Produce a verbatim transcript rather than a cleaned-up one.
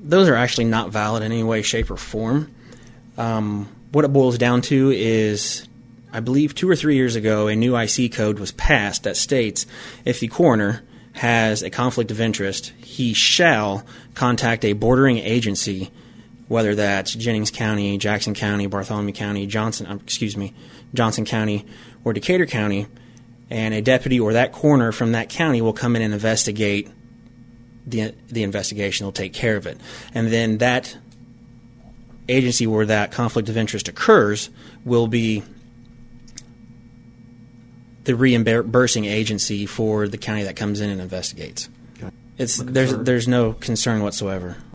those are actually not valid in any way, shape, or form. Um, what it boils down to is, I believe two or three years ago, a new I C code was passed that states if the coroner has a conflict of interest, he shall contact a bordering agency, whether that's Jennings County, Jackson County, Bartholomew County, Johnson, um, excuse me, Johnson County, or Decatur County, and a deputy or that coroner from that county will come in and investigate the the investigation. They'll take care of it. And then that agency where that conflict of interest occurs will be the reimbursing agency for the county that comes in and investigates. Okay. It's No there's concern. there's no concern whatsoever.